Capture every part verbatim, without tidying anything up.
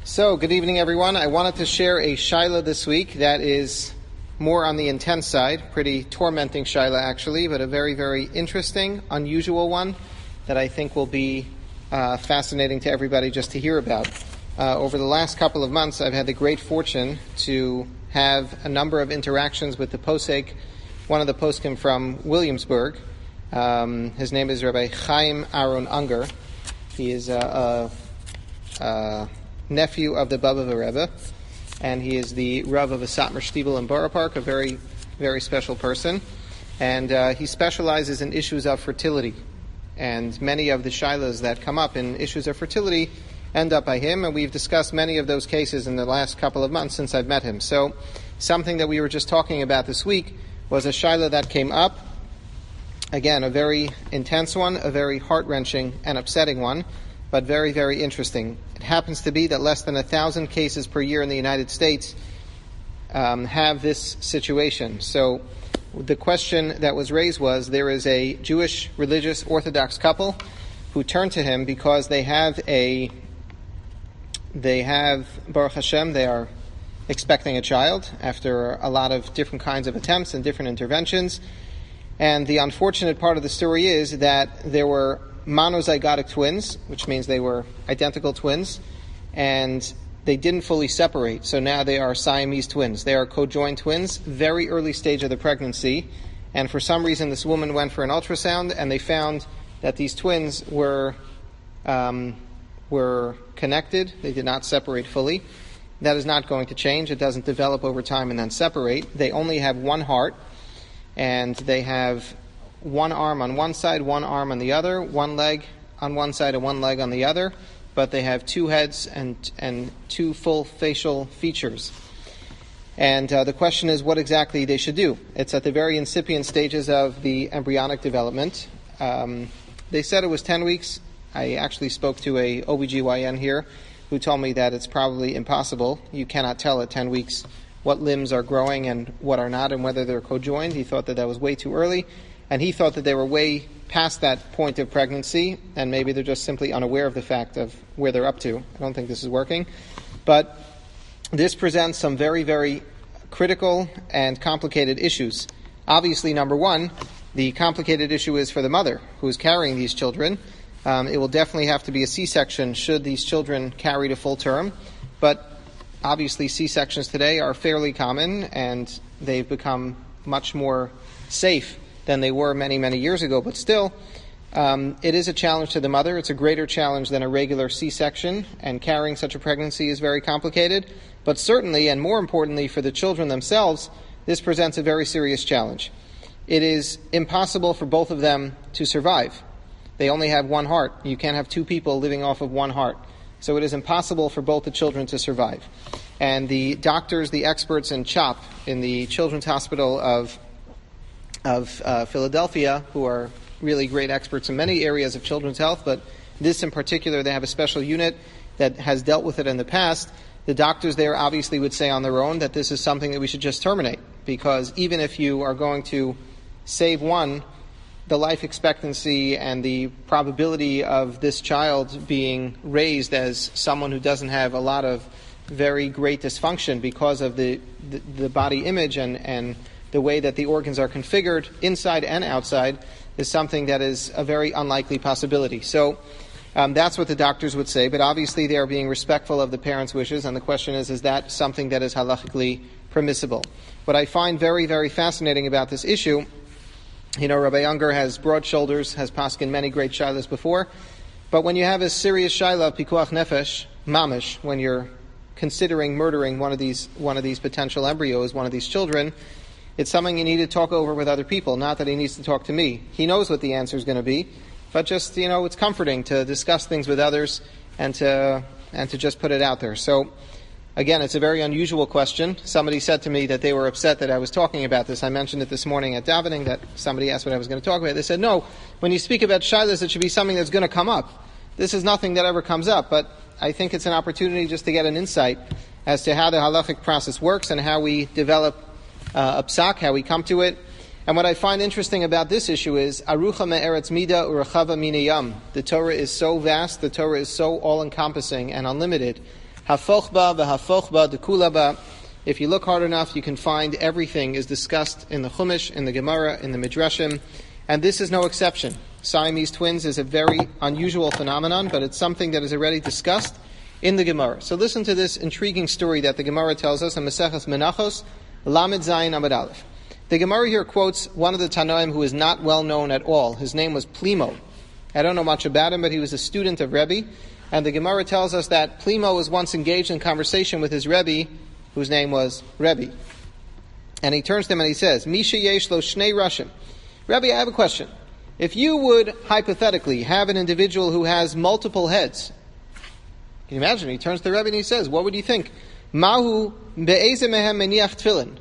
So, good evening, everyone. I wanted to share a shaila this week that is more on the intense side, pretty tormenting shaila actually, but a very, very interesting, unusual one that I think will be uh, fascinating to everybody just to hear about. Uh, over the last couple of months, I've had the great fortune to have a number of interactions with the posek, one of the poskim from Williamsburg. Um, his name is Rabbi Chaim Aaron Unger. He is a, a, a nephew of the Baba Rebbe, and he is the Rav of a Satmar Shtibel in Borough Park, a very, very special person. And uh, he specializes in issues of fertility. And many of the shilas that come up in issues of fertility end up by him, and we've discussed many of those cases in the last couple of months since I've met him. So something that we were just talking about this week was a shaila that came up. Again, a very intense one, a very heart-wrenching and upsetting one, but very, very interesting. It happens to be that less than a thousand cases per year in the United States um, have this situation. So the question that was raised was, there is a Jewish religious Orthodox couple who turn to him because they have a, they have, Baruch Hashem, they are expecting a child after a lot of different kinds of attempts and different interventions. And the unfortunate part of the story is that there were monozygotic twins, which means they were identical twins, and they didn't fully separate. So now they are Siamese twins. They are co-joined twins, very early stage of the pregnancy. And for some reason, this woman went for an ultrasound, and they found that these twins were um, were connected. They did not separate fully. That is not going to change. It doesn't develop over time and then separate. They only have one heart, and they have one arm on one side, one arm on the other, one leg on one side and one leg on the other, but they have two heads and and two full facial features. And uh, the question is what exactly they should do. It's at the very incipient stages of the embryonic development. Um, they said it was ten weeks. I actually spoke to a O B G Y N here who told me that it's probably impossible. You cannot tell at ten weeks what limbs are growing and what are not and whether they're co-joined. He thought that that was way too early. And he thought that they were way past that point of pregnancy, and maybe they're just simply unaware of the fact of where they're up to. I don't think this is working. But this presents some very, very critical and complicated issues. Obviously, number one, the complicated issue is for the mother who is carrying these children. Um, it will definitely have to be a C-section should these children carry to full term. But obviously, C-sections today are fairly common, and they've become much more safe than they were many, many years ago. But still, um, it is a challenge to the mother. It's a greater challenge than a regular C-section, and carrying such a pregnancy is very complicated. But certainly, and more importantly for the children themselves, this presents a very serious challenge. It is impossible for both of them to survive. They only have one heart. You can't have two people living off of one heart. So it is impossible for both the children to survive. And the doctors, the experts in CHOP, in the Children's Hospital of of uh, Philadelphia, who are really great experts in many areas of children's health, but this in particular, they have a special unit that has dealt with it in the past. The doctors there obviously would say on their own that this is something that we should just terminate, because even if you are going to save one, the life expectancy and the probability of this child being raised as someone who doesn't have a lot of very great dysfunction because of the, the, the body image and, and the way that the organs are configured inside and outside is something that is a very unlikely possibility. So um, that's what the doctors would say, but obviously they are being respectful of the parents' wishes, and the question is, is that something that is halachically permissible? What I find very, very fascinating about this issue, you know, Rabbi Unger has broad shoulders, has paskin many great shilas before, but when you have a serious shaila of pikuach nefesh, mamish, when you're considering murdering one of these one of these potential embryos, one of these children, it's something you need to talk over with other people. Not that he needs to talk to me. He knows what the answer is going to be, but just, you know, it's comforting to discuss things with others and to and to just put it out there. So, again, it's a very unusual question. Somebody said to me that they were upset that I was talking about this. I mentioned it this morning at davening that somebody asked what I was going to talk about. They said, no, when you speak about shilas, it should be something that's going to come up. This is nothing that ever comes up, but I think it's an opportunity just to get an insight as to how the halachic process works and how we develop Uh, a psak, how we come to it. And what I find interesting about this issue is Arucha me'eretz mida urachava mina yam. The Torah is so vast, the Torah is so all-encompassing and unlimited Hafochba v'hafochba dekulaba. If you look hard enough, you can find everything is discussed in the Chumash, in the Gemara, in the Midrashim, and this is no exception. Siamese twins is a very unusual phenomenon, but it's something that is already discussed in the Gemara. So listen to this intriguing story that the Gemara tells us in Maseches Menachos, Lamed Zayin Amud Aleph. The Gemara here quotes one of the Tanoim who is not well known at all. His name was Plimo. I don't know much about him, but he was a student of Rebbe, and the Gemara tells us that Plimo was once engaged in conversation with his Rebbe, whose name was Rebbe. And he turns to him and he says, Misha yesh lo shnei rashim. Rebbe, I have a question. If you would, hypothetically, have an individual who has multiple heads, can you imagine? He turns to the Rebbe and he says, what would you think? Mahu be'eze mehem meniach tefillin.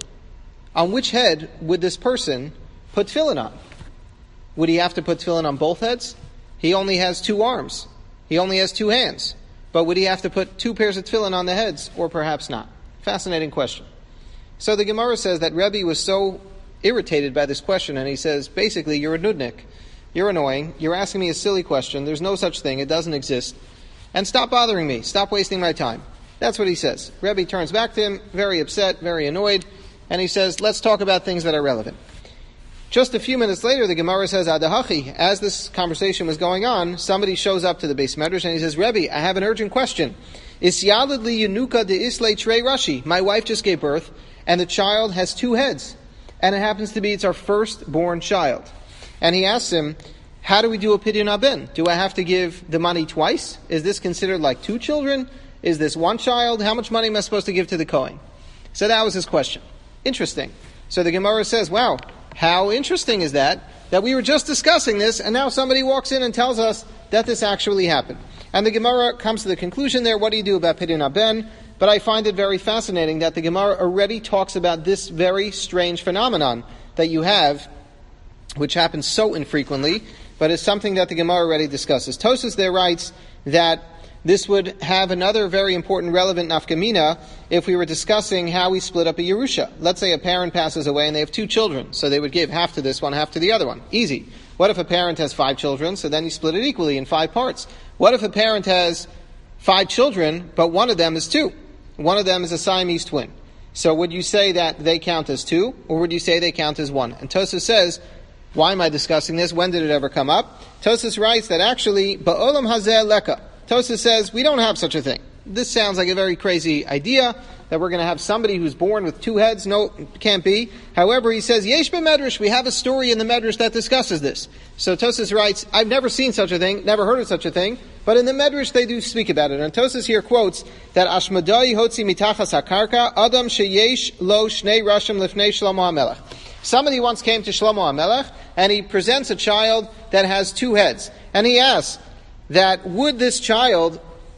On which head would this person put tefillin on? Would he have to put tefillin on both heads? He only has two arms. He only has two hands. But would he have to put two pairs of tefillin on the heads, or perhaps not? Fascinating question. So the Gemara says that Rebbe was so irritated by this question, and he says, basically, you're a nudnik. You're annoying. You're asking me a silly question. There's no such thing. It doesn't exist. And stop bothering me. Stop wasting my time. That's what he says. Rebbe turns back to him, very upset, very annoyed, and he says, let's talk about things that are relevant. Just a few minutes later, the Gemara says, Adahachi, as this conversation was going on, somebody shows up to the Beis Medrash and he says, Rebbe, I have an urgent question. Isyalad li yunuka de islay trei rashi. My wife just gave birth, and the child has two heads. And it happens to be it's our firstborn child. And he asks him, how do we do a pidyon haben? Do I have to give the money twice? Is this considered like two children? Is this one child? How much money am I supposed to give to the Kohen? So that was his question. Interesting. So the Gemara says, wow, how interesting is that, that we were just discussing this, and now somebody walks in and tells us that this actually happened. And the Gemara comes to the conclusion there, what do you do about pidyon haben? But I find it very fascinating that the Gemara already talks about this very strange phenomenon that you have, which happens so infrequently, but is something that the Gemara already discusses. Tosas there writes that this would have another very important relevant nafkamina if we were discussing how we split up a Yerusha. Let's say a parent passes away and they have two children, so they would give half to this one, half to the other one. Easy. What if a parent has five children, so then you split it equally in five parts? What if a parent has five children, but one of them is two? One of them is a Siamese twin. So would you say that they count as two, or would you say they count as one? And Tosas says, why am I discussing this? When did it ever come up? Tosas writes that actually, ba'olam hazeh leka. Tosas says, we don't have such a thing. This sounds like a very crazy idea, that we're going to have somebody who's born with two heads. No, it can't be. However, he says, Yesh b'medrash, we have a story in the medrash that discusses this. So Tosas writes, I've never seen such a thing, never heard of such a thing, but in the medrash they do speak about it. And Tosas here quotes that Ashmadai hotzi mitachas hakarka, Adam sheyesh lo shnei rashim lifnei Shlomo HaMelech. Somebody once came to Shlomo HaMelech, and he presents a child that has two heads. And he asks that would this child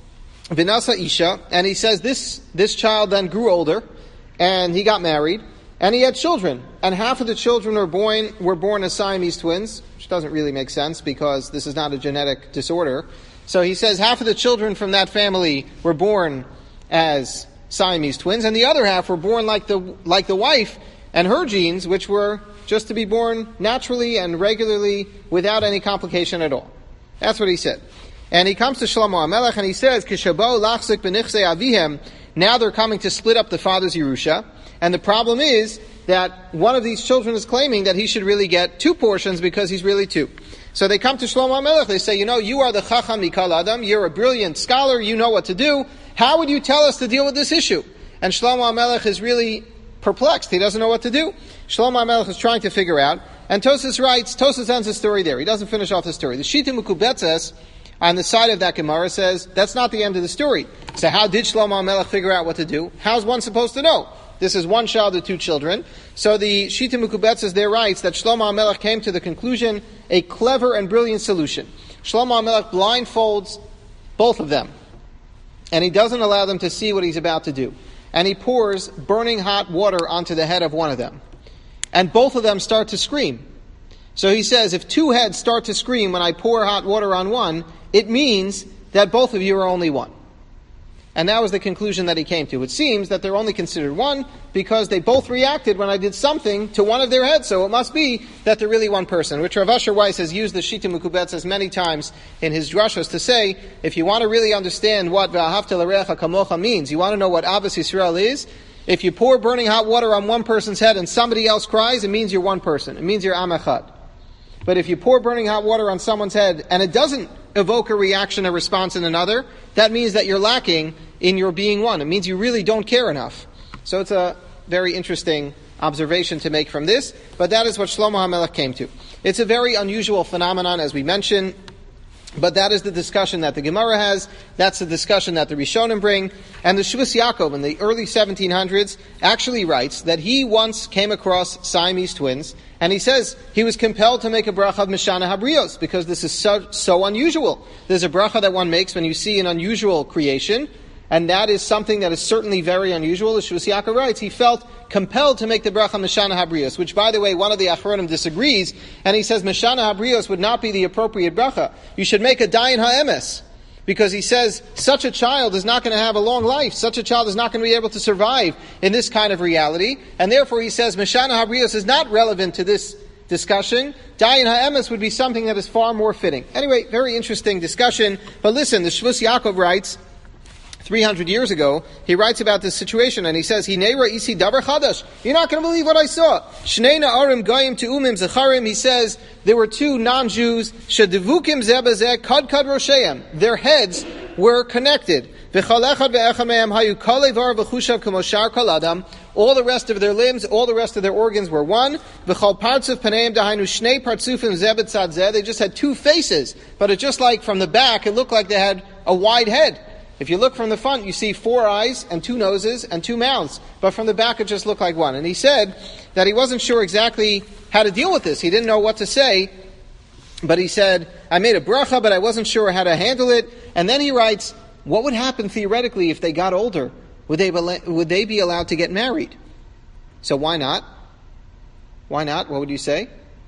Vinasa Isha, and he says this this child then grew older, and he got married, and he had children, and half of the children were born were born as Siamese twins, which doesn't really make sense because this is not a genetic disorder. So he says half of the children from that family were born as Siamese twins, and the other half were born like the like the wife and her genes, which were just to be born naturally and regularly without any complication at all. That's what he said. And he comes to Shlomo HaMelech and he says, Kishabo lachzik b'nichsei avihem. Now they're coming to split up the father's Yerusha. And the problem is that one of these children is claiming that he should really get two portions because he's really two. So they come to Shlomo HaMelech, they say, you know, you are the Chacham Mikal Adam, you're a brilliant scholar, you know what to do. How would you tell us to deal with this issue? And Shlomo HaMelech is really perplexed. He doesn't know what to do. Shlomo HaMelech is trying to figure out. And Tosas writes, Tosas ends the story there. He doesn't finish off the story. The Shita Mekubetzes on the side of that Gemara says, that's not the end of the story. So how did Shlomo HaMelech figure out what to do? How's one supposed to know? This is one child with two children. So the Shita Mekubetzes there writes that Shlomo HaMelech came to the conclusion, a clever and brilliant solution. Shlomo HaMelech blindfolds both of them. And he doesn't allow them to see what he's about to do. And he pours burning hot water onto the head of one of them. And both of them start to scream. So he says, if two heads start to scream when I pour hot water on one, it means that both of you are only one. And that was the conclusion that he came to. It seems that they're only considered one because they both reacted when I did something to one of their heads. So it must be that they're really one person, which Rav Asher Weiss has used the Shita Mekubetzes many times in his drashos to say, if you want to really understand what V'ahavta l'reacha kamocha means, you want to know what Avos Yisrael is, if you pour burning hot water on one person's head and somebody else cries, it means you're one person. It means you're Am Echad. But if you pour burning hot water on someone's head and it doesn't evoke a reaction, a response in another, that means that you're lacking in your being one. It means you really don't care enough. So it's a very interesting observation to make from this, but that is what Shlomo HaMelech came to. It's a very unusual phenomenon, as we mentioned, but that is the discussion that the Gemara has, that's the discussion that the Rishonim bring, and the Shvus Yaakov in the early seventeen hundreds actually writes that he once came across Siamese twins, and he says he was compelled to make a bracha of Mishana Habrios, because this is so, so unusual. There's a bracha that one makes when you see an unusual creation, and that is something that is certainly very unusual. As Shvus Yaakov writes, he felt compelled to make the bracha Mishana Habrios, which, by the way, one of the Achronim disagrees, and he says Mishana Habrios would not be the appropriate bracha. You should make a Dayan Ha'emes, because he says such a child is not going to have a long life. Such a child is not going to be able to survive in this kind of reality, and therefore he says Mishana Habrios is not relevant to this discussion. Dayan Ha'emes would be something that is far more fitting. Anyway, very interesting discussion. But listen, the Shvus Yaakov writes, three hundred years ago, he writes about this situation, and he says, Hinei isi davar chadash. You're not going to believe what I saw. Shnei na'arim goyim te'umim zecharim. He says, there were two non-Jews, shedevukim zeh bezeh kad kad rosheim. Their heads were connected. V'chal echad ve'echad mehem hayu kol ivar v'chushav k'mo shar kol adam. All the rest of their limbs, all the rest of their organs were one. V'chal partzuf paneim dahainu shnei partzufim zeh b'tzad zeh. They just had two faces, but it just like from the back, it looked like they had a wide head. If you look from the front, you see four eyes and two noses and two mouths. But from the back, it just looked like one. And he said that he wasn't sure exactly how to deal with this. He didn't know what to say. But he said, I made a bracha, but I wasn't sure how to handle it. And then he writes, what would happen theoretically if they got older? Would they, would they be allowed to get married? So why not? Why not? What would you say?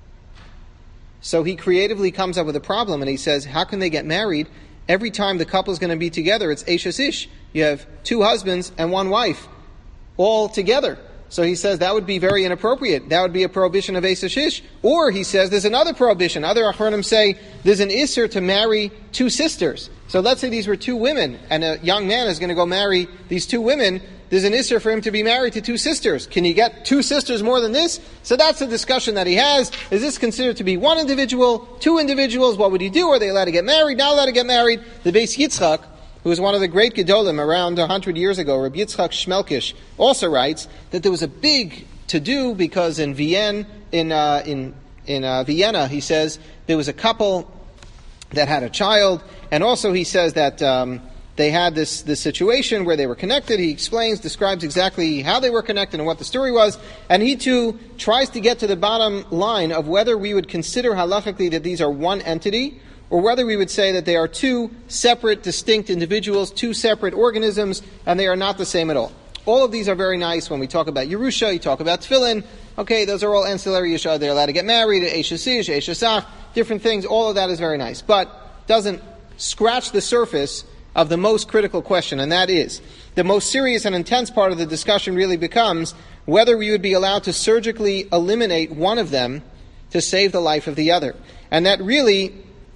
So he creatively comes up with a problem, and he says, how can they get married? Every time the couple is going to be together, it's Eishes Ish. You have two husbands and one wife, all together. So he says that would be very inappropriate. That would be a prohibition of Eishes Ish. Or he says there's another prohibition. Other Achronim say there's an Isser to marry two sisters. So let's say these were two women, and a young man is going to go marry these two women. There's an Isser for him to be married to two sisters. Can you get two sisters more than this? So that's the discussion that he has. Is this considered to be one individual, two individuals? What would he do? Are they allowed to get married? Not allowed to get married? The Beis Yitzchak, who was one of the great Gedolim around one hundred years ago, Rabbi Yitzchak Shmelkish, also writes that there was a big to-do because in Vienna, in, uh, in, in uh, Vienna, he says, there was a couple that had a child, and also he says that um, they had this, this situation where they were connected. He explains, describes exactly how they were connected and what the story was, and he too tries to get to the bottom line of whether we would consider halachically that these are one entity, or whether we would say that they are two separate, distinct individuals, two separate organisms, and they are not the same at all. All of these are very nice when we talk about Yerusha, you talk about Tefillin. Okay, those are all ancillary Yesha. They're allowed to get married, Eishes Ish, Eishes Ach, different things. All of that is very nice, but doesn't scratch the surface of the most critical question, and that is, the most serious and intense part of the discussion really becomes whether we would be allowed to surgically eliminate one of them to save the life of the other. And that really,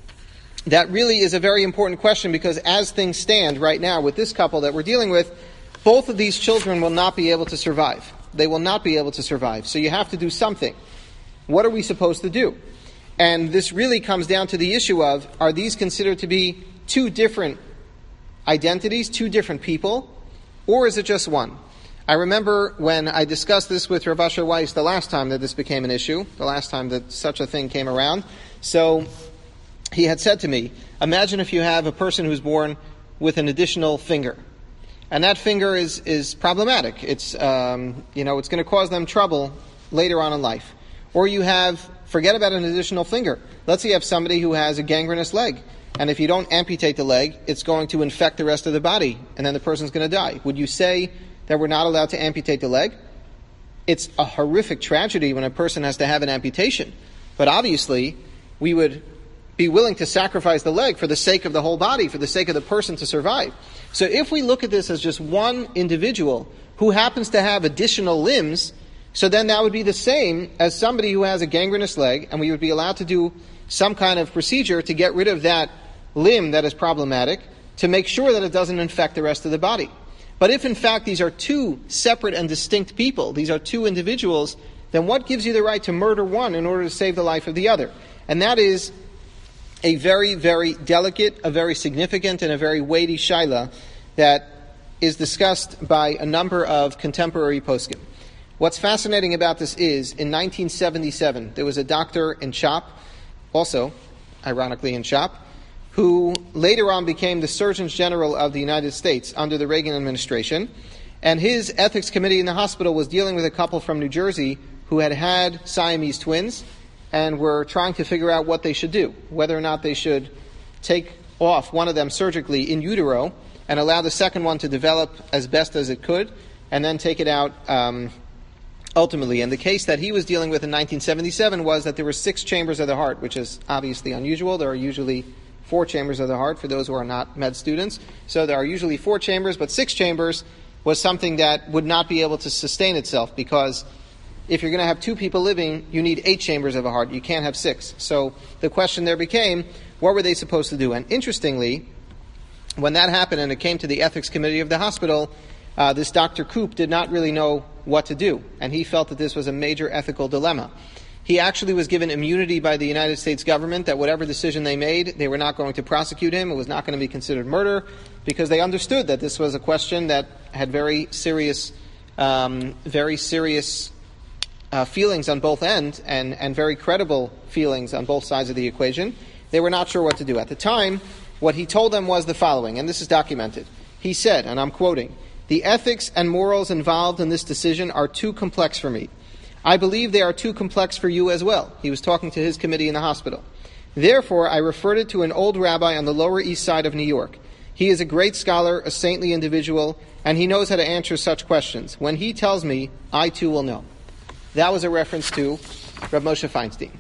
that really is a very important question, because as things stand right now with this couple that we're dealing with, both of these children will not be able to survive. They will not be able to survive. So you have to do something. What are we supposed to do? And this really comes down to the issue of, are these considered to be two different identities, two different people, or is it just one? I remember when I discussed this with Rav Asher Weiss the last time that this became an issue, the last time that such a thing came around. So he had said to me, imagine if you have a person who's born with an additional finger. And that finger is, is problematic. It's, um, you know, it's going to cause them trouble later on in life. Or you have, forget about an additional finger. Let's say you have somebody who has a gangrenous leg. And if you don't amputate the leg, it's going to infect the rest of the body. And then the person's going to die. Would you say that we're not allowed to amputate the leg? It's a horrific tragedy when a person has to have an amputation. But obviously, we would be willing to sacrifice the leg for the sake of the whole body, for the sake of the person to survive. So if we look at this as just one individual who happens to have additional limbs, so then that would be the same as somebody who has a gangrenous leg, and we would be allowed to do some kind of procedure to get rid of that limb that is problematic, to make sure that it doesn't infect the rest of the body. But if in fact these are two separate and distinct people, these are two individuals, then what gives you the right to murder one in order to save the life of the other? And that is a very, very delicate, a very significant, and a very weighty shaila that is discussed by a number of contemporary poskim. What's fascinating about this is, in nineteen seventy-seven, there was a doctor in Chop, also, ironically in Chop, who later on became the Surgeon General of the United States under the Reagan administration, and his ethics committee in the hospital was dealing with a couple from New Jersey who had had Siamese twins, and were trying to figure out what they should do, whether or not they should take off one of them surgically in utero and allow the second one to develop as best as it could, and then take it out um, ultimately. And the case that he was dealing with in nineteen seventy-seven was that there were six chambers of the heart, which is obviously unusual. There are usually four chambers of the heart for those who are not med students. So there are usually four chambers, but six chambers was something that would not be able to sustain itself, because if you're going to have two people living, you need eight chambers of a heart. You can't have six. So the question there became, what were they supposed to do? And interestingly, when that happened and it came to the ethics committee of the hospital, uh, this Doctor Koop did not really know what to do. And he felt that this was a major ethical dilemma. He actually was given immunity by the United States government that whatever decision they made, they were not going to prosecute him. It was not going to be considered murder, because they understood that this was a question that had very serious, um, very serious Uh, feelings on both ends, and, and very credible feelings on both sides of the equation. They were not sure what to do. At the time, what he told them was the following, and this is documented. He said, and I'm quoting, "The ethics and morals involved in this decision are too complex for me. I believe they are too complex for you as well." He was talking to his committee in the hospital. "Therefore, I referred it to an old rabbi on the Lower East Side of New York. He is a great scholar, a saintly individual, and he knows how to answer such questions. When he tells me, I too will know." That was a reference to Rav Moshe Feinstein.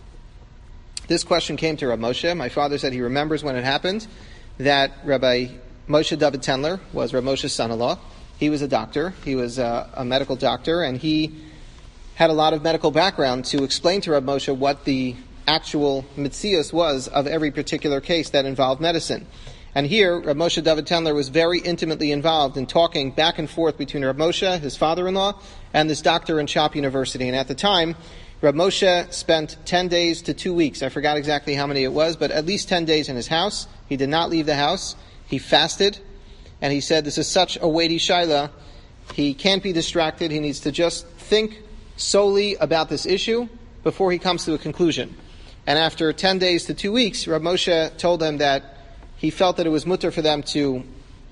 This question came to Rav Moshe. My father said he remembers when it happened, that Rabbi Moshe David Tendler was Rav Moshe's son-in-law. He was a doctor. He was a, a medical doctor, and he had a lot of medical background to explain to Rav Moshe what the actual mitzias was of every particular case that involved medicine. And here, Rav Moshe David Tendler was very intimately involved in talking back and forth between Rav Moshe, his father-in-law, and this doctor in Chop University. And at the time, Rav Moshe spent ten days to two weeks. I forgot exactly how many it was, but at least ten days in his house. He did not leave the house. He fasted. And he said, this is such a weighty shaila. He can't be distracted. He needs to just think solely about this issue before he comes to a conclusion. And after ten days to two weeks, Rav Moshe told them that he felt that it was mutter for them to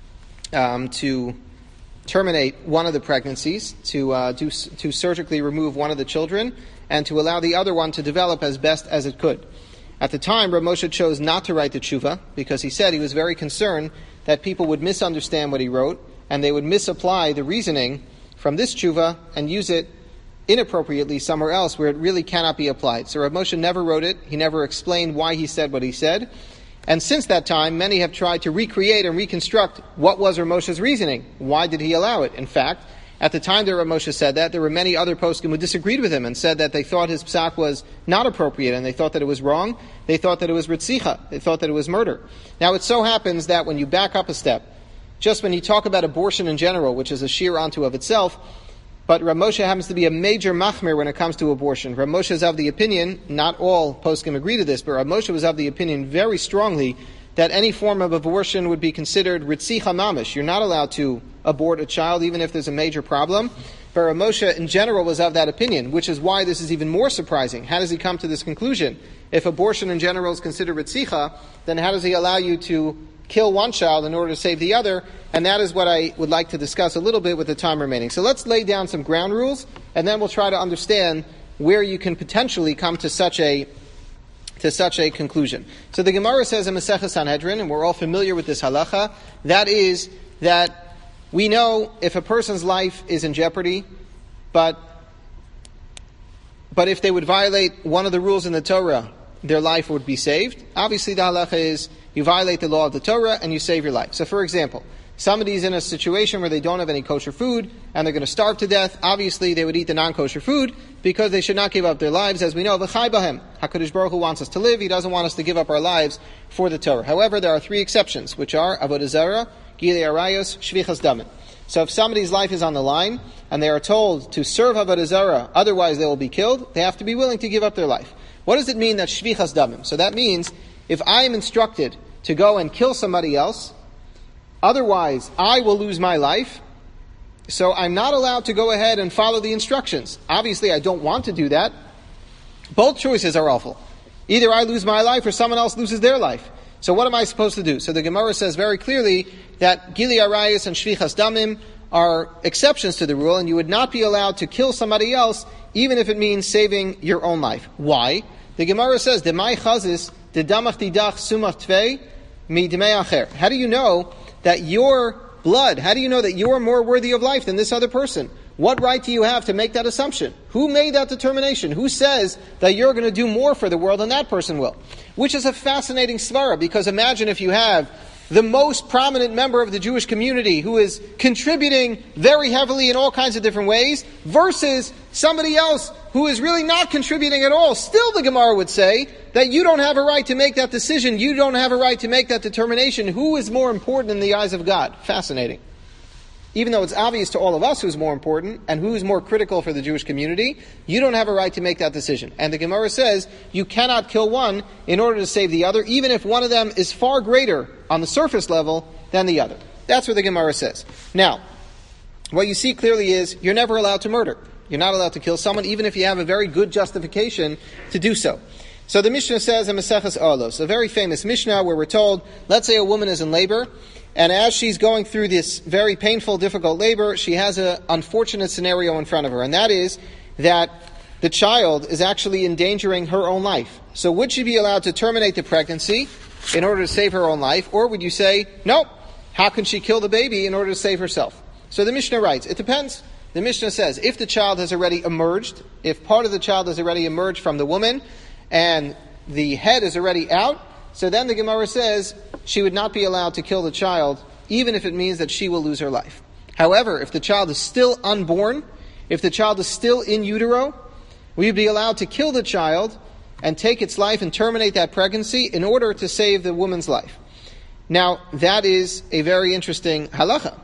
um, to terminate one of the pregnancies, to uh, do to surgically remove one of the children, and to allow the other one to develop as best as it could. At the time, Rav Moshe chose not to write the tshuva, because he said he was very concerned that people would misunderstand what he wrote, and they would misapply the reasoning from this tshuva and use it inappropriately somewhere else where it really cannot be applied. So Rav Moshe never wrote it. He never explained why he said what he said. And since that time, many have tried to recreate and reconstruct what was Rav Moshe's reasoning. Why did he allow it? In fact, at the time that Rav Moshe said that, there were many other poskim who disagreed with him and said that they thought his psak was not appropriate, and they thought that it was wrong. They thought that it was ritzicha. They thought that it was murder. Now, it so happens that when you back up a step, just when you talk about abortion in general, which is a sheer unto of itself, but Rav Moshe happens to be a major machmir when it comes to abortion. Rav Moshe is of the opinion, not all poskim agree to this, but Rav Moshe was of the opinion very strongly that any form of abortion would be considered ritzicha mamish. You're not allowed to abort a child even if there's a major problem. But Rav Moshe in general was of that opinion, which is why this is even more surprising. How does he come to this conclusion? If abortion in general is considered ritzicha, then how does he allow you to kill one child in order to save the other? And that is what I would like to discuss a little bit with the time remaining. So let's lay down some ground rules, and then we'll try to understand where you can potentially come to such a to such a conclusion. So the Gemara says in Maseches Sanhedrin, and we're all familiar with this halacha, that is that we know if a person's life is in jeopardy, but but if they would violate one of the rules in the Torah, their life would be saved. Obviously, the halacha is you violate the law of the Torah and you save your life. So, for example, somebody's in a situation where they don't have any kosher food and they're going to starve to death. Obviously, they would eat the non-kosher food because they should not give up their lives. As we know, v'chai bahem. HaKadosh Baruch Hu wants us to live. He doesn't want us to give up our lives for the Torah. However, there are three exceptions, which are avodah zarah, gilei arayos, shvichas damin. So if somebody's life is on the line and they are told to serve avodah zarah, otherwise they will be killed, they have to be willing to give up their life. What does it mean that shvichas damim? So that means if I am instructed to go and kill somebody else, otherwise I will lose my life, so I'm not allowed to go ahead and follow the instructions. Obviously I don't want to do that. Both choices are awful. Either I lose my life or someone else loses their life. So what am I supposed to do? So the Gemara says very clearly that gilei arayos and shvichas damim are exceptions to the rule, and you would not be allowed to kill somebody else even if it means saving your own life. Why? The Gemara says, Demai chazis, de damach didach sumach tvei, mi demei acher. How do you know that your blood, how do you know that you're more worthy of life than this other person? What right do you have to make that assumption? Who made that determination? Who says that you're going to do more for the world than that person will? Which is a fascinating svara, because imagine if you have the most prominent member of the Jewish community who is contributing very heavily in all kinds of different ways versus somebody else who is really not contributing at all. Still, the Gemara would say that you don't have a right to make that decision. You don't have a right to make that determination. Who is more important in the eyes of God? Fascinating. Even though it's obvious to all of us who's more important and who's more critical for the Jewish community, you don't have a right to make that decision. And the Gemara says you cannot kill one in order to save the other, even if one of them is far greater on the surface level than the other. That's what the Gemara says. Now, what you see clearly is you're never allowed to murder. You're not allowed to kill someone, even if you have a very good justification to do so. So the Mishnah says in Maseches Olos, a very famous Mishnah where we're told, let's say a woman is in labor, and as she's going through this very painful, difficult labor, she has an unfortunate scenario in front of her, and that is that the child is actually endangering her own life. So would she be allowed to terminate the pregnancy in order to save her own life, or would you say, nope, how can she kill the baby in order to save herself? So the Mishnah writes, it depends. The Mishnah says, if the child has already emerged, if part of the child has already emerged from the woman, and the head is already out, so then the Gemara says she would not be allowed to kill the child, even if it means that she will lose her life. However, if the child is still unborn, if the child is still in utero, we would be allowed to kill the child and take its life and terminate that pregnancy in order to save the woman's life. Now, that is a very interesting halacha.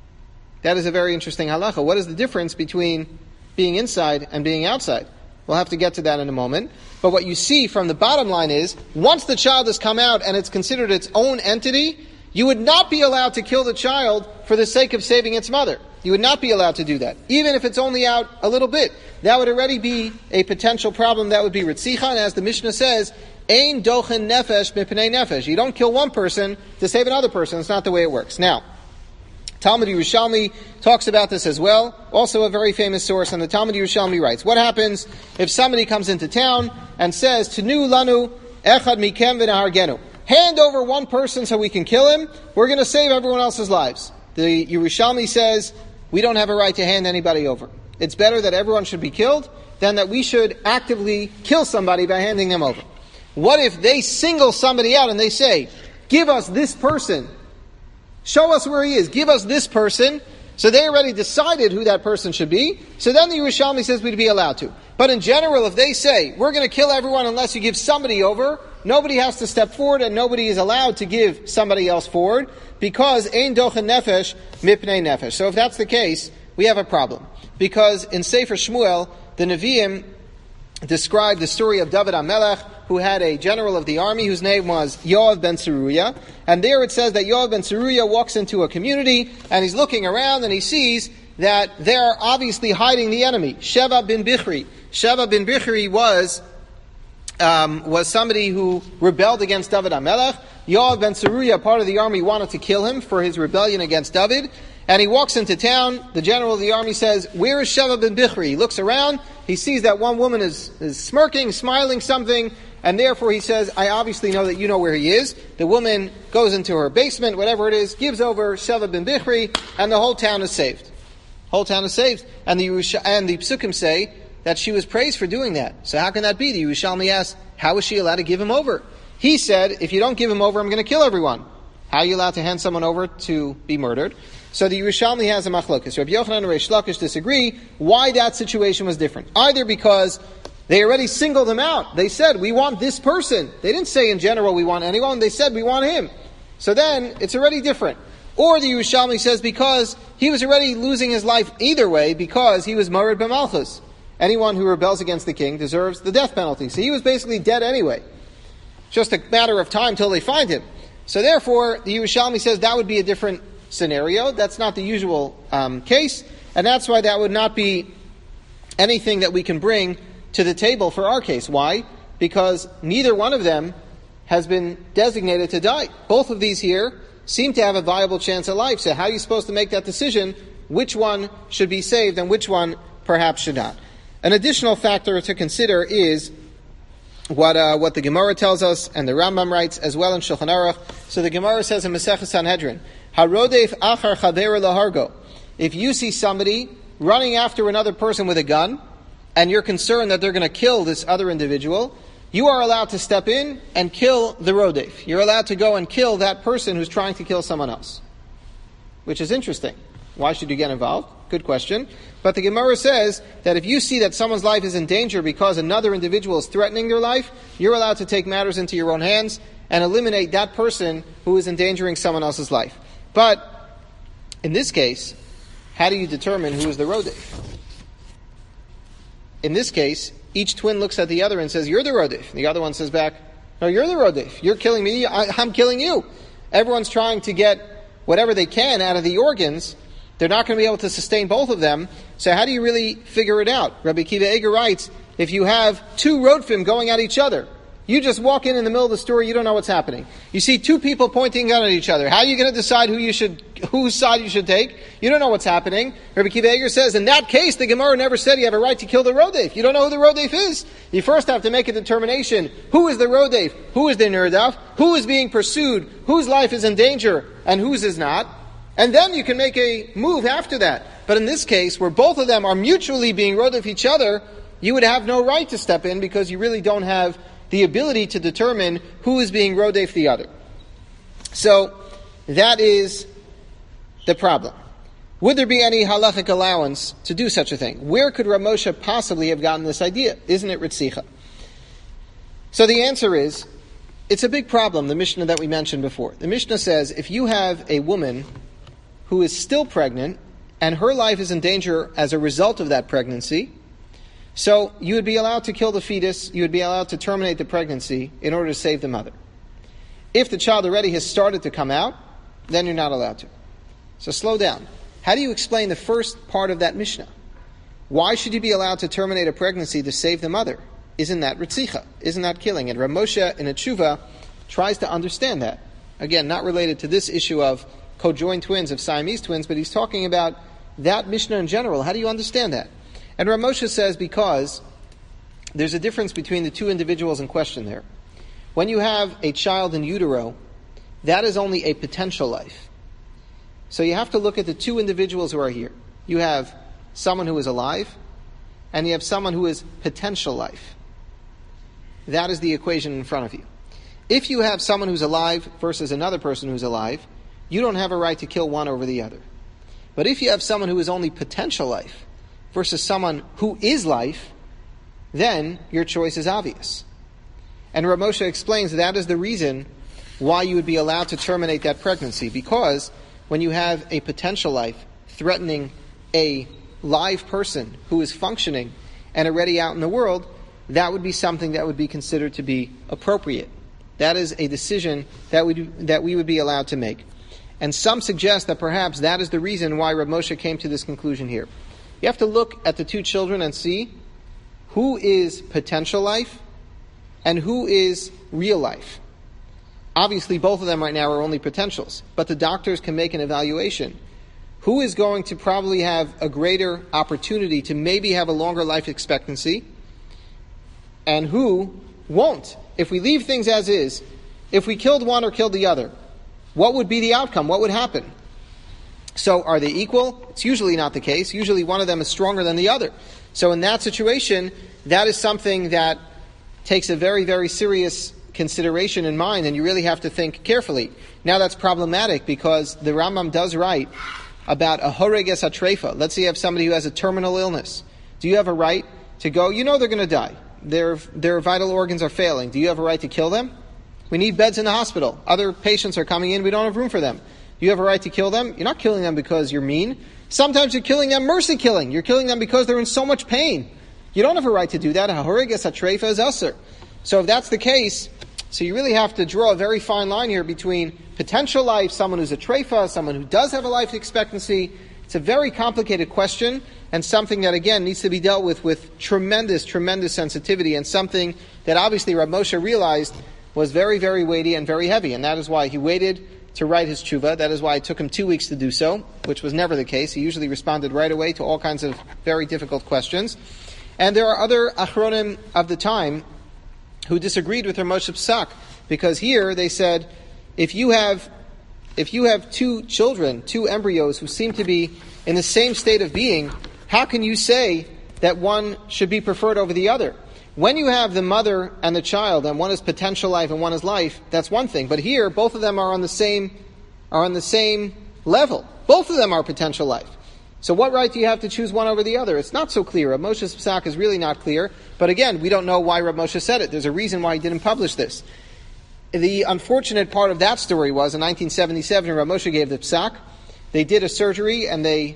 That is a very interesting halacha. What is the difference between being inside and being outside? We'll have to get to that in a moment. But what you see from the bottom line is, once the child has come out and it's considered its own entity, you would not be allowed to kill the child for the sake of saving its mother. You would not be allowed to do that. Even if it's only out a little bit. That would already be a potential problem. That would be ritzicha. And as the Mishnah says, ein dochen nefesh mipnei nefesh. You don't kill one person to save another person. It's not the way it works. Now, Talmud Yerushalmi talks about this as well. Also a very famous source. And the Talmud Yerushalmi writes, what happens if somebody comes into town and says, Tenu lanu echad mikem v'nahargenu. Hand over one person so we can kill him. We're going to save everyone else's lives. The Yerushalmi says, we don't have a right to hand anybody over. It's better that everyone should be killed than that we should actively kill somebody by handing them over. What if they single somebody out and they say, give us this person. Show us where he is. Give us this person. So they already decided who that person should be. So then the Yerushalmi says we'd be allowed to. But in general, if they say, we're going to kill everyone unless you give somebody over, nobody has to step forward and nobody is allowed to give somebody else forward because ein dochen nefesh mipnei nefesh. So if that's the case, we have a problem. Because in Sefer Shmuel, the Nevi'im describe the story of David HaMelech, who had a general of the army whose name was Yoav ben Tzeruya. And there it says that Yoav ben Tzeruya walks into a community and he's looking around and he sees that they're obviously hiding the enemy. Sheva bin Bichri. Sheva bin Bichri was um, was somebody who rebelled against David HaMelech. Yoav ben Tzeruya, part of the army, wanted to kill him for his rebellion against David. And he walks into town. The general of the army says, where is Sheva bin Bichri? He looks around. He sees that one woman is, is smirking, smiling something. And therefore he says, I obviously know that you know where he is. The woman goes into her basement, whatever it is, gives over Sheva bin Bichri, and the whole town is saved. Whole town is saved. And the Yerusha- and the Psukim say that she was praised for doing that. So how can that be? The Yerushalmi asks, how is she allowed to give him over? He said, if you don't give him over, I'm going to kill everyone. How are you allowed to hand someone over to be murdered? So the Yerushalmi has a machlokes. Rabbi Yochanan and Reish Lakish disagree why that situation was different. Either because they already singled him out. They said, we want this person. They didn't say in general we want anyone. They said we want him. So then it's already different. Or the Yerushalmi says because he was already losing his life either way because he was Mored b'malchus. Anyone who rebels against the king deserves the death penalty. So he was basically dead anyway. Just a matter of time till they find him. So therefore, the Yerushalmi says that would be a different scenario. That's not the usual um, case. And that's why that would not be anything that we can bring to the table for our case. Why? Because neither one of them has been designated to die. Both of these here seem to have a viable chance of life. So how are you supposed to make that decision? Which one should be saved and which one perhaps should not? An additional factor to consider is what uh, what the Gemara tells us and the Rambam writes as well in Shulchan Aruch. So the Gemara says in Masechah Sanhedrin, Harodef achar chaver lahargo. If you see somebody running after another person with a gun, and you're concerned that they're going to kill this other individual, you are allowed to step in and kill the rodef. You're allowed to go and kill that person who's trying to kill someone else. Which is interesting. Why should you get involved? Good question. But the Gemara says that if you see that someone's life is in danger because another individual is threatening their life, you're allowed to take matters into your own hands and eliminate that person who is endangering someone else's life. But in this case, how do you determine who is the rodef? In this case, each twin looks at the other and says, you're the rodef. The other one says back, no, you're the rodef. You're killing me, I, I'm killing you. Everyone's trying to get whatever they can out of the organs. They're not going to be able to sustain both of them. So how do you really figure it out? Rabbi Akiva Eger writes, if you have two rodfim going at each other, you just walk in in the middle of the story, you don't know what's happening. You see two people pointing gun at each other. How are you going to decide who you should, whose side you should take? You don't know what's happening. Rabbi Akiva Eger says, in that case, the Gemara never said you have a right to kill the rodef. You don't know who the rodef is. You first have to make a determination. Who is the rodef? Who is the nirdaf? Who is being pursued? Whose life is in danger? And whose is not? And then you can make a move after that. But in this case, where both of them are mutually being rodef each other, you would have no right to step in because you really don't have the ability to determine who is being rodef the other. So, that is the problem. Would there be any halachic allowance to do such a thing? Where could Rav Moshe possibly have gotten this idea? Isn't it Ritzicha? So the answer is, it's a big problem, the Mishnah that we mentioned before. The Mishnah says, if you have a woman who is still pregnant, and her life is in danger as a result of that pregnancy, so you would be allowed to kill the fetus, you would be allowed to terminate the pregnancy in order to save the mother. If the child already has started to come out, then you're not allowed to. So slow down. How do you explain the first part of that Mishnah? Why should you be allowed to terminate a pregnancy to save the mother? Isn't that Ritzicha? Isn't that killing? And Rav Moshe in a tshuva tries to understand that. Again, not related to this issue of co-joined twins, of Siamese twins, but he's talking about that Mishnah in general. How do you understand that? And Rav Moshe says because there's a difference between the two individuals in question there. When you have a child in utero, that is only a potential life. So you have to look at the two individuals who are here. You have someone who is alive, and you have someone who is potential life. That is the equation in front of you. If you have someone who's alive versus another person who's alive, you don't have a right to kill one over the other. But if you have someone who is only potential life versus someone who is life, then your choice is obvious. And Rav Moshe explains that is the reason why you would be allowed to terminate that pregnancy, because when you have a potential life threatening a live person who is functioning and already out in the world, that would be something that would be considered to be appropriate. That is a decision that we, that we would be allowed to make. And some suggest that perhaps that is the reason why Rav Moshe came to this conclusion here. You have to look at the two children and see who is potential life and who is real life. Obviously, both of them right now are only potentials, but the doctors can make an evaluation. Who is going to probably have a greater opportunity to maybe have a longer life expectancy, and who won't? If we leave things as is, if we killed one or killed the other, what would be the outcome? What would happen? So are they equal? It's usually not the case. Usually one of them is stronger than the other. So in that situation, that is something that takes a very, very serious consideration in mind, and you really have to think carefully. Now that's problematic because the Rambam does write about a horeges hatrefa. Let's say you have somebody who has a terminal illness. Do you have a right to go, you know they're going to die. Their, their vital organs are failing. Do you have a right to kill them? We need beds in the hospital. Other patients are coming in. We don't have room for them. Do you have a right to kill them? You're not killing them because you're mean. Sometimes you're killing them mercy killing. You're killing them because they're in so much pain. You don't have a right to do that. Horeges hatrefa is usher. So if that's the case, so you really have to draw a very fine line here between potential life, someone who's a treifa, someone who does have a life expectancy. It's a very complicated question and something that, again, needs to be dealt with with tremendous, tremendous sensitivity, and something that obviously Rav Moshe realized was very, very weighty and very heavy. And that is why he waited to write his tshuva. That is why it took him two weeks to do so, which was never the case. He usually responded right away to all kinds of very difficult questions. And there are other achronim of the time who disagreed with Rav Moshe Psak, because here they said, if you have if you have two children, two embryos who seem to be in the same state of being, how can you say that one should be preferred over the other? When you have the mother and the child, and one is potential life and one is life, that's one thing. But here, both of them are on the same are on the same level. Both of them are potential life. So what right do you have to choose one over the other? It's not so clear. Rav Moshe's Psak is really not clear. But again, we don't know why Rav Moshe said it. There's a reason why he didn't publish this. The unfortunate part of that story was in nineteen seventy-seven, Rav Moshe gave the Psak. They did a surgery and they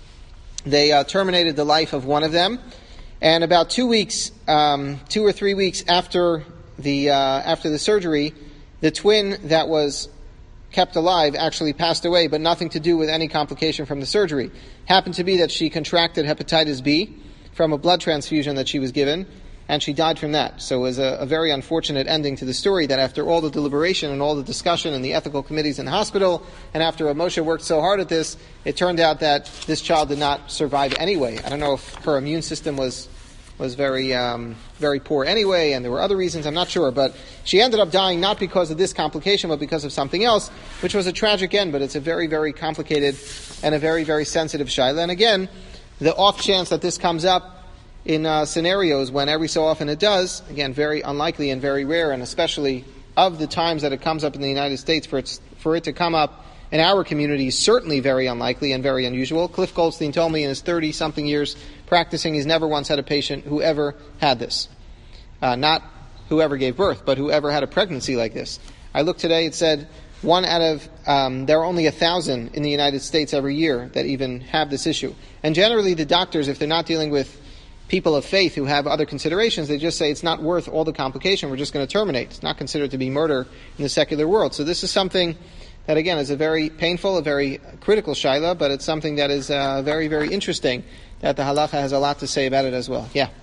they uh, terminated the life of one of them. And about two weeks, um, two or three weeks after the uh, after the surgery, the twin that was kept alive actually passed away, but nothing to do with any complication from the surgery. Happened to be that she contracted hepatitis B from a blood transfusion that she was given, and she died from that. So it was a, a very unfortunate ending to the story, that after all the deliberation and all the discussion and the ethical committees in the hospital, and after Moshe worked so hard at this, it turned out that this child did not survive anyway. I don't know if her immune system was was very, um, very poor anyway, and there were other reasons, I'm not sure, but she ended up dying not because of this complication, but because of something else, which was a tragic end, but it's a very, very complicated and a very, very sensitive shaila. And again, the off chance that this comes up in uh, scenarios when every so often it does, again, very unlikely and very rare, and especially of the times that it comes up in the United States, for it, for it to come up in our community is certainly very unlikely and very unusual. Cliff Goldstein told me in his thirty-something years practicing, he's never once had a patient who ever had this. Uh, not whoever gave birth, but whoever had a pregnancy like this. I looked today, it said one out of, um, there are only a thousand in the United States every year that even have this issue. And generally the doctors, if they're not dealing with people of faith who have other considerations, they just say it's not worth all the complication, we're just going to terminate. It's not considered to be murder in the secular world. So this is something that, again, is a very painful, a very critical shaila, but it's something that is uh, very, very interesting, that the halacha has a lot to say about it as well. Yeah.